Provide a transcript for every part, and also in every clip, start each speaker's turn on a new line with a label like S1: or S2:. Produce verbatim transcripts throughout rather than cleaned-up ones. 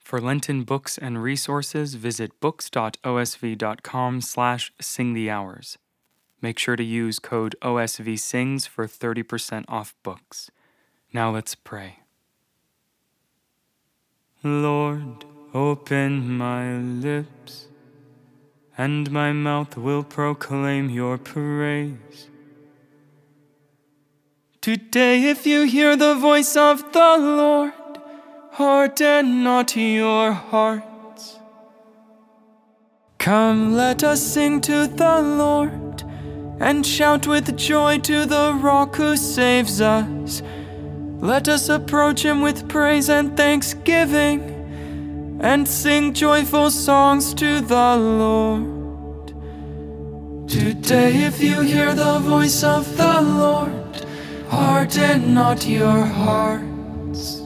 S1: For Lenten books and resources, visit books.osv.com slash singthehours. Make sure to use code O S V Sings for thirty percent off books. Now let's pray. Lord, open my lips, and my mouth will proclaim your praise. Today, if you hear the voice of the Lord, harden not your hearts. Come, let us sing to the Lord, and shout with joy to the rock who saves us. Let us approach him with praise and thanksgiving, and sing joyful songs to the Lord. Today, if you hear the voice of the Lord, harden not your hearts.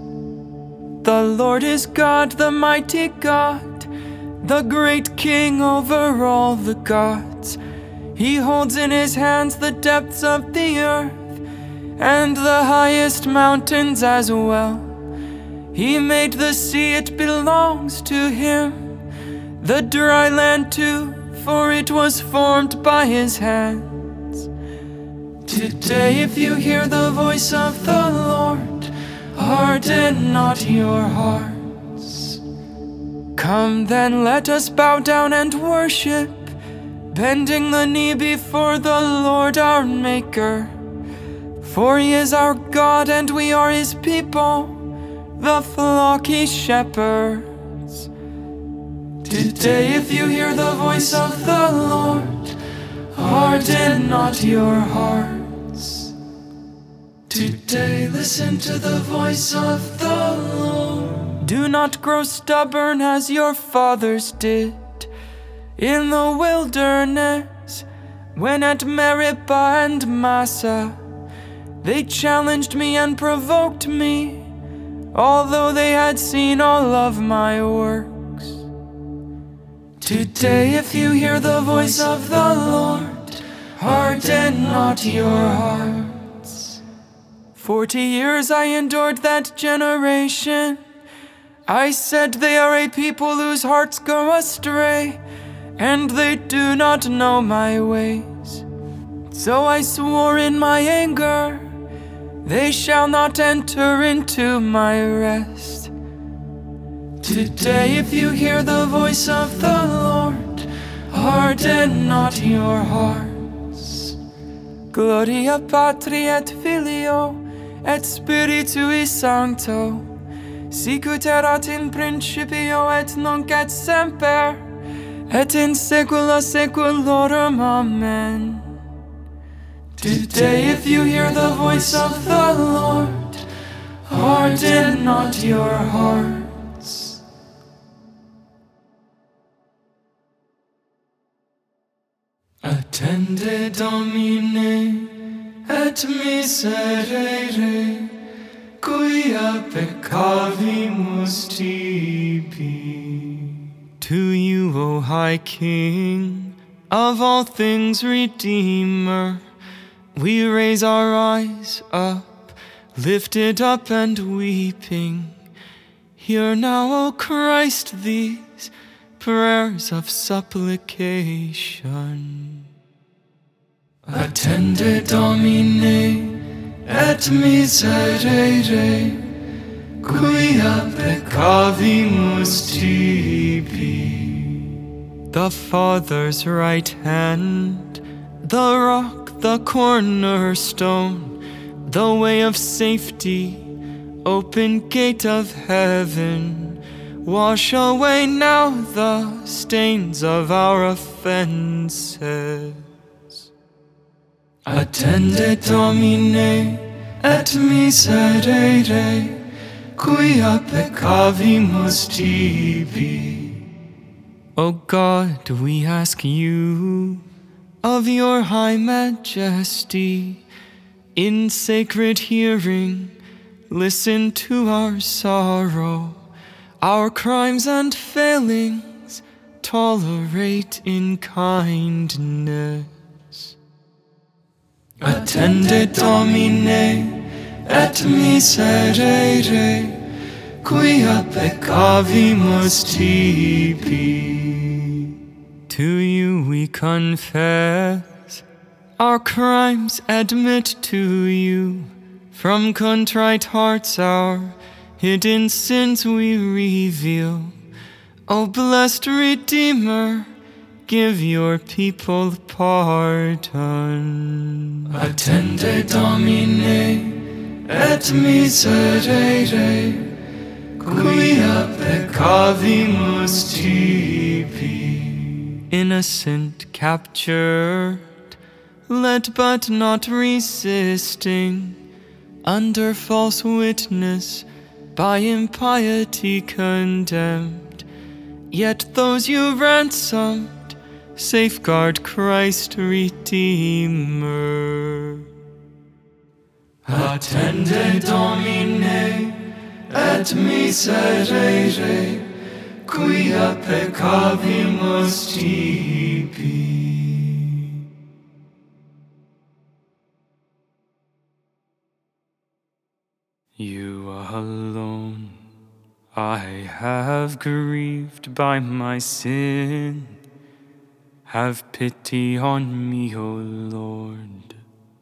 S1: The Lord is God, the mighty God, the great King over all the gods. He holds in his hands the depths of the earth, and the highest mountains as well. He made the sea, it belongs to him, the dry land too, for it was formed by his hands. Today, if you hear the voice of the Lord, harden not your hearts. Come then, let us bow down and worship, bending the knee before the Lord our Maker. For he is our God and we are his people, the flock he shepherds. Today, if you hear the voice of the Lord, harden not your hearts. Today, listen to the voice of the Lord. Do not grow stubborn as your fathers did in the wilderness, when at Meribah and Massah they challenged me and provoked me, although they had seen all of my works. Today, if you hear the voice of the Lord, harden not your hearts. Forty years I endured that generation. I said, they are a people whose hearts go astray, and they do not know my ways. So I swore in my anger, they shall not enter into my rest. Today, if you hear the voice of the Lord, harden not your hearts. Gloria Patri et Filio et Spiritui Sancto, sicut erat in principio et nunc et semper, et in saecula saeculorum. Amen. Today, if you hear the voice of the Lord, harden not your hearts. Attende Domine et miserere, quia peccavimus tibi. To you, O High King, of all things Redeemer, we raise our eyes up, lifted up and weeping. Hear now, O Christ, these prayers of supplication. Attende Domine et miserere, quia peccavimus tibi. The Father's right hand, the rock, the cornerstone, the way of safety, open gate of heaven. Wash away now the stains of our offenses. Attende Domine et miserere, quia peccavimus tibi. O God, we ask you, of your high majesty, in sacred hearing, listen to our sorrow, our crimes and failings, tolerate in kindness. Attende Domine et miserere, quia peccavimus tibi. To you we confess, our crimes admit to you. From contrite hearts our hidden sins we reveal. O blessed Redeemer, give your people pardon. Attende Domine, et miserere, quia peccavimus tibi. Innocent captured, led but not resisting, under false witness, by impiety condemned. Yet those you ransomed, safeguard Christ Redeemer. Attende Domine, et miserere, quia peccavimus tibi. You alone I have grieved by my sin. Have pity on me, O Lord.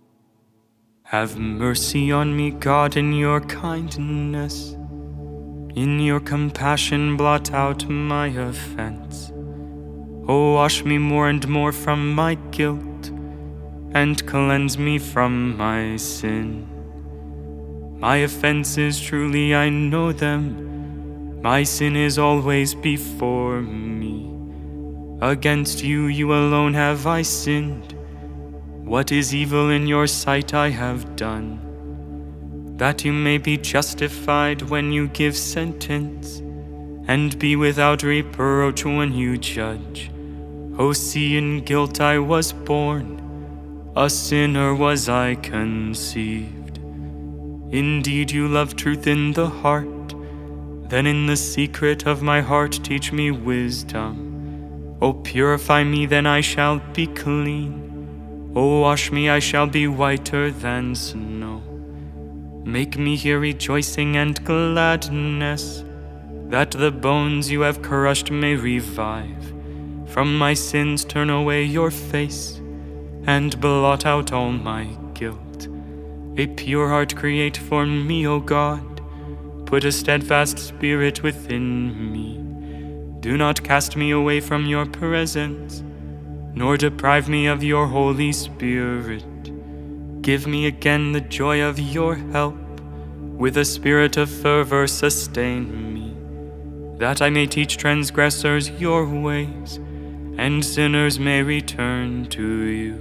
S1: Have mercy on me, God, in your kindness. In your compassion blot out my offense. O wash me more and more from my guilt, and cleanse me from my sin. My offenses, truly I know them. My sin is always before me. Against you, you alone have I sinned. What is evil in your sight I have done, that you may be justified when you give sentence, and be without reproach when you judge. O see, in guilt I was born, a sinner was I conceived. Indeed, you love truth in the heart. Then in the secret of my heart teach me wisdom. O purify me, then I shall be clean. O wash me, I shall be whiter than snow. Make me hear rejoicing and gladness, that the bones you have crushed may revive. From my sins turn away your face, and blot out all my guilt. A pure heart create for me, O God. Put a steadfast spirit within me. Do not cast me away from your presence, nor deprive me of your Holy Spirit. Give me again the joy of your help. With a spirit of fervor sustain me, that I may teach transgressors your ways, and sinners may return to you.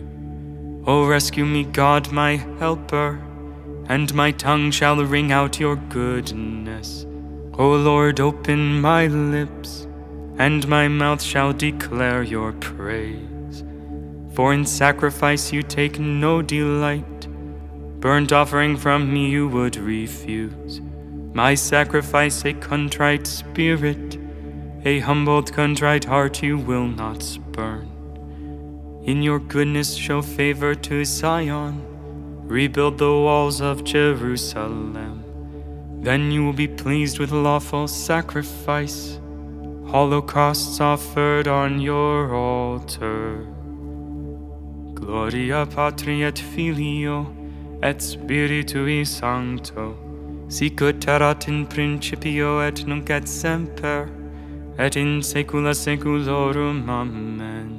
S1: O rescue me, God, my helper, and my tongue shall ring out your goodness. O Lord, open my lips, and my mouth shall declare your praise. For in sacrifice you take no delight. Burnt offering from me you would refuse. My sacrifice a contrite spirit, a humbled contrite heart you will not spurn. In your goodness show favor to Zion. Rebuild the walls of Jerusalem. Then you will be pleased with lawful sacrifice, holocausts offered on your altar. Gloria Patri et Filio et Spiritui Sancto, sic ut erat in principio et nunc et semper, et in saecula saeculorum. Amen.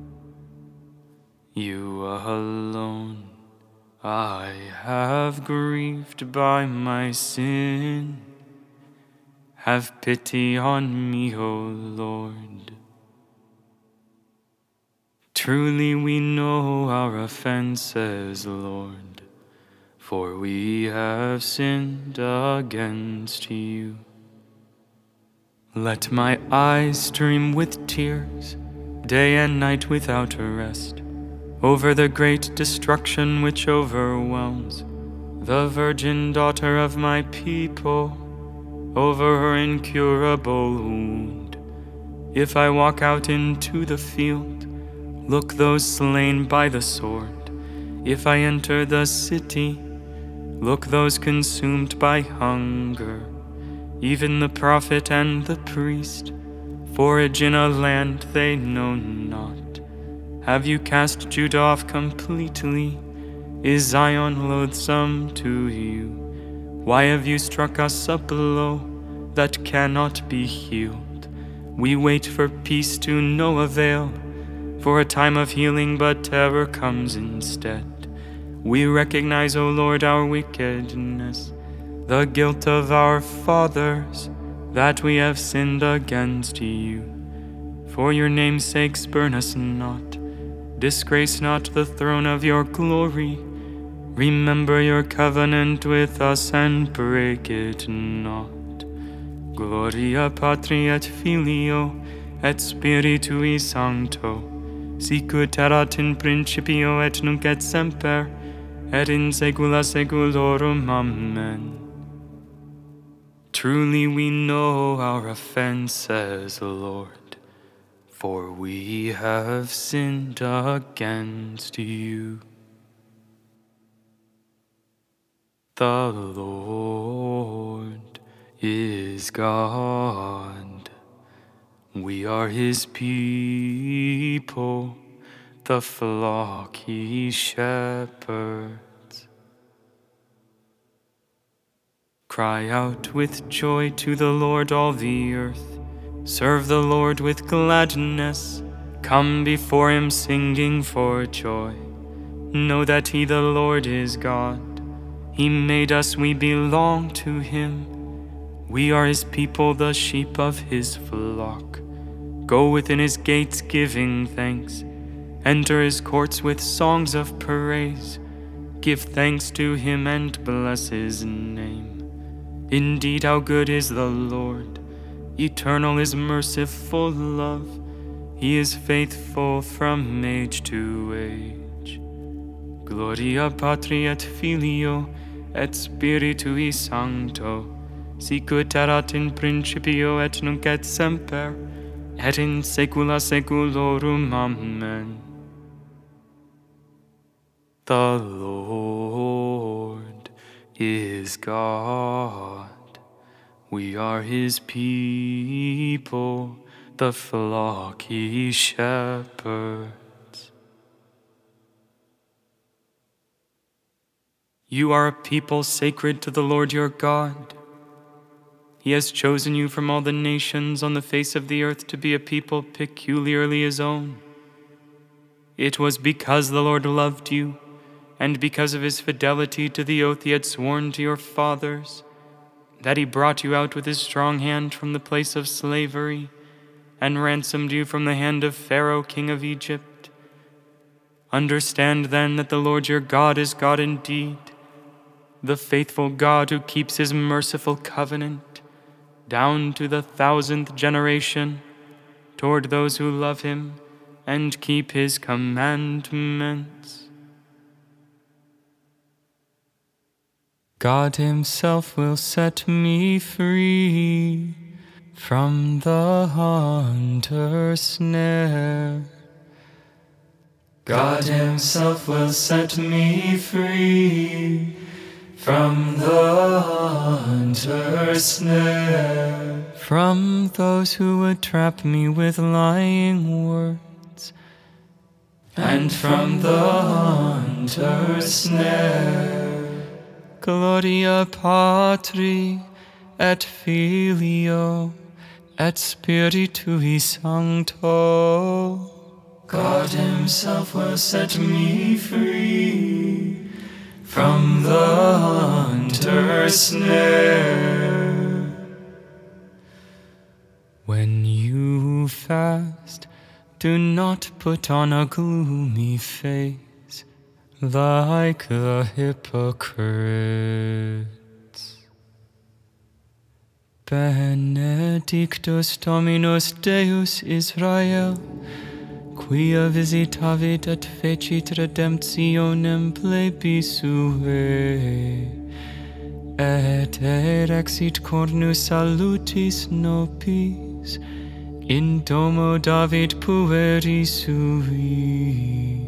S1: You alone I have grieved by my sin. Have pity on me, O Lord. Truly we know our offenses, Lord, for we have sinned against you. Let my eyes stream with tears, day and night without rest, over the great destruction which overwhelms the virgin daughter of my people, over her incurable wound. If I walk out into the field, look those slain by the sword. If I enter the city, look those consumed by hunger. even the prophet and the priest, forage in a land they know not. Have you cast Judah off completely? Is Zion loathsome to you? Why have you struck us a blow that cannot be healed? We wait for peace to no avail, for a time of healing, but terror comes instead. We recognize, O Lord, our wickedness, the guilt of our fathers, that we have sinned against you. For your name's sake, spurn us not. Disgrace not the throne of your glory. Remember your covenant with us and break it not. Gloria Patri et Filio et Spiritui Sancto, sicut erat in principio et nunc et semper, et in saecula saeculorum. Amen. Truly we know our offenses, Lord, for we have sinned against you. The Lord is God. We are his people, the flock he shepherds. Cry out with joy to the Lord, all the earth. Serve the Lord with gladness. Come before him singing for joy. Know that he, the Lord, is God. He made us, we belong to him. We are his people, the sheep of his flock. Go within his gates giving thanks. Enter his courts with songs of praise. Give thanks to him and bless his name. Indeed, how good is the Lord. Eternal is merciful love. He is faithful from age to age. Gloria Patri et Filio et Spiritui Sancto, sicut erat in principio et nunc et semper, et in saecula saeculorum. Amen. The Lord is God. We are his people, the flock he shepherds. You are a people sacred to the Lord your God. He has chosen you from all the nations on the face of the earth to be a people peculiarly his own. It was because the Lord loved you, and because of his fidelity to the oath he had sworn to your fathers, that he brought you out with his strong hand from the place of slavery, and ransomed you from the hand of Pharaoh, king of Egypt. Understand then that the Lord your God is God indeed, the faithful God who keeps his merciful covenant down to the thousandth generation toward those who love him and keep his commandments. God himself will set me free from the hunter's snare. God himself will set me free from the hunter's snare, from those who would trap me with lying words, and from the hunter's snare. Gloria Patri et Filio et Spiritui Sancto. God himself will set me free from the hunter's snare. When you fast, do not put on a gloomy face like the hypocrites. Benedictus Dominus Deus Israel, quia visitavit et fecit redemptionem plebi suae, et erexit cornus salutis nobis in domo David pueri sui.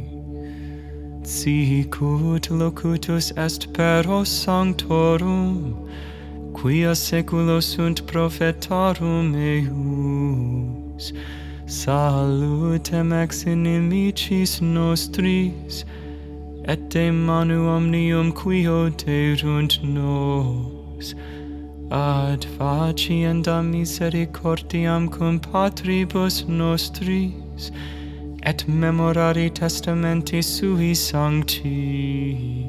S1: Sicut locutus est per os sanctorum, quia seculo sunt prophetarum eius, salutem ex inimicis nostris, et de manu omnium qui oderunt nos, ad facienda misericordiam cum patribus nostris, et memorari testamenti sui sancti,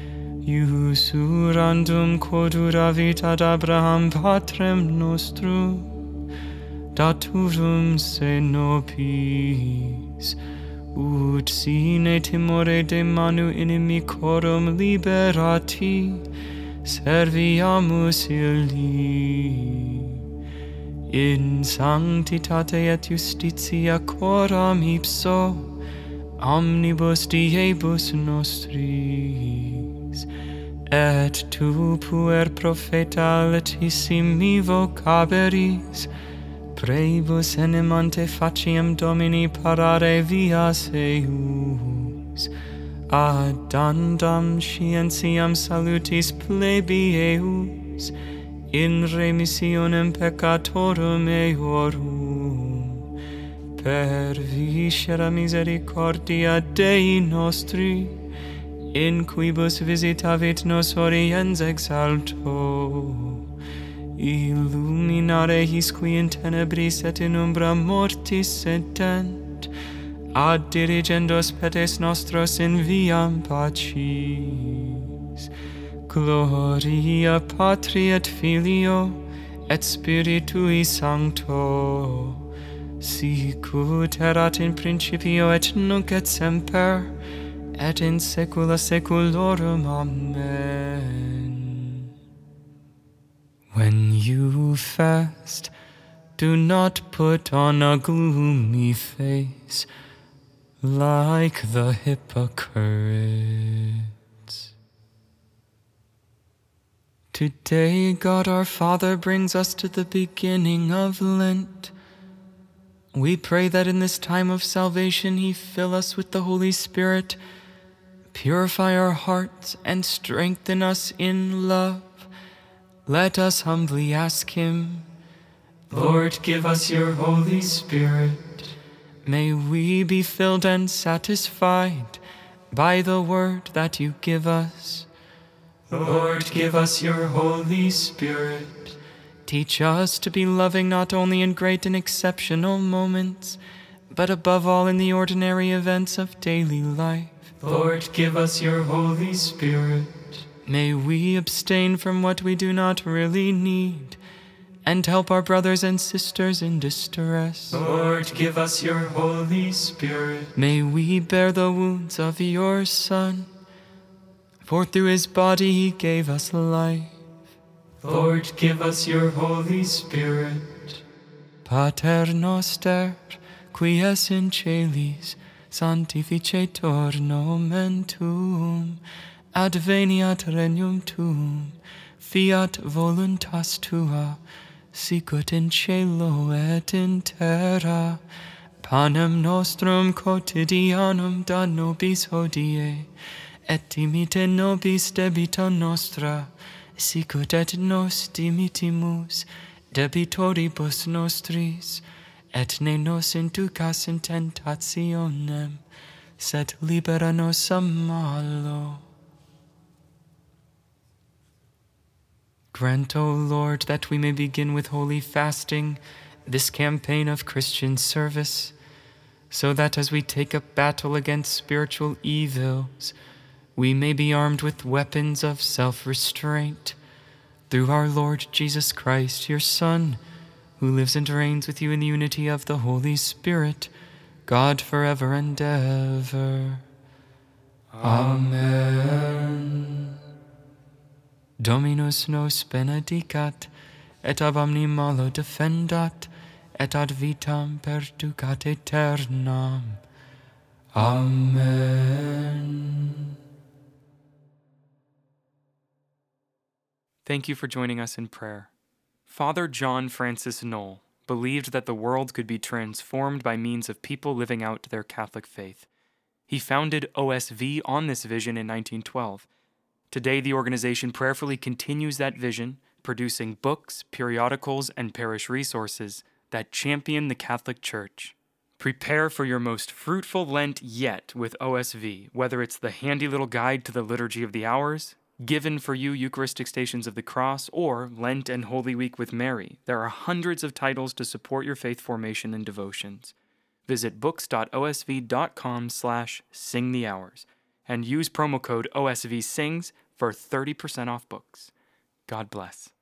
S1: iusurandum quod uravit ad Abraham patrem nostrum, daturum se nobis, ut sine timore de manu inimicorum liberati, serviamus illi, in sanctitate et justitia coram ipso, omnibus diebus nostris, et tu puer propheta latissimi vocaberis, Prebus enim ante faciem Domini parare vias eius, addandam scientiam salutis plebi eius, in remissionem peccatorum eorum, per viscera misericordia Dei nostri, in quibus visitavit nos oriens exalto, illuminare his qui in tenebris et in umbra mortis sedent, ad dirigendos pedes nostros in viam pacis. Gloria Patri et Filio et Spiritui Sancto, sicut erat in principio et nunc et semper, et in saecula saeculorum. Amen. When you fast, do not put on a gloomy face like the hypocrites. Today, God our Father brings us to the beginning of Lent. We pray that in this time of salvation He fill us with the Holy Spirit, purify our hearts, and strengthen us in love. Let us humbly ask Him. Lord, give us your Holy Spirit. May we be filled and satisfied by the word that you give us. Lord, give us your Holy Spirit. Teach us to be loving not only in great and exceptional moments, but above all in the ordinary events of daily life. Lord, give us your Holy Spirit. May we abstain from what we do not really need, and help our brothers and sisters in distress. Lord, give us your Holy Spirit. May we bear the wounds of your Son, for through his body he gave us life. Lord, give us your Holy Spirit. Pater noster, qui es in celis, sanctificetur nomen tuum, adveniat regnum tuum, fiat voluntas tua, sicut in cielo et in terra. Panem nostrum quotidianum da nobis hodie, et dimite nobis debita nostra, sicut et nos dimitimus debitoribus nostris, et ne nos inducas in tentationem, sed libera nos a malo. Grant, O Lord, that we may begin with holy fasting this campaign of Christian service, so that as we take up battle against spiritual evils, we may be armed with weapons of self-restraint, through our Lord Jesus Christ, your Son, who lives and reigns with you in the unity of the Holy Spirit, God forever and ever. Amen. Dominus nos benedicat, et ab omni malo defendat, et ad vitam perducat aeternam. Amen.
S2: Thank you for joining us in prayer. Father John Francis Knoll believed that the world could be transformed by means of people living out their Catholic faith. He founded O S V on this vision in nineteen twelve. Today, the organization prayerfully continues that vision producing books, periodicals, and parish resources that champion the Catholic Church. Prepare for your most fruitful Lent yet with O S V, whether it's the handy little guide to the Liturgy of the Hours, Given for You Eucharistic Stations of the Cross, or Lent and Holy Week with Mary. There are hundreds of titles to support your faith formation and devotions. Visit books.osv.com slash sing the hours and use promo code O S V sings for thirty percent off books. God bless.